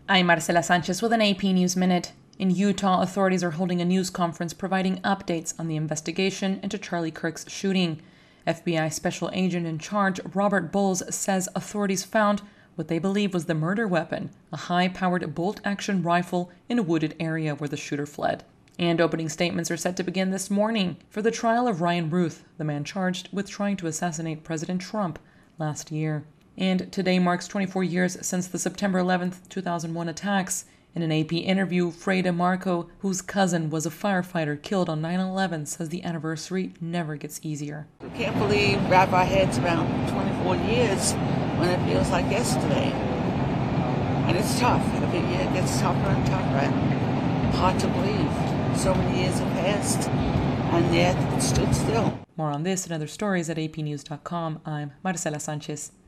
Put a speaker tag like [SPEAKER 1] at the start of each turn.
[SPEAKER 1] I'm Marcela Sanchez with an AP News Minute. In Utah, authorities are holding a news conference providing updates on the investigation into Charlie Kirk's shooting. FBI Special Agent in charge Robert Bowles says authorities found what they believe was the murder weapon, a high-powered bolt-action rifle in a wooded area where the shooter fled. And opening statements are set to begin this morning for the trial of Ryan Ruth, the man charged with trying to assassinate President Trump last year. And today marks 24 years since the September 11th, 2001 attacks. In an AP interview, Freya Marco, whose cousin was a firefighter killed on 9/11, says the anniversary never gets easier.
[SPEAKER 2] We can't wrap our heads around 24 years when it feels like yesterday. And it's tough. Every year it gets tougher and tougher. And hard to believe. So many years have passed, and yet it stood still.
[SPEAKER 1] More on this and other stories at apnews.com. I'm Marcela Sanchez.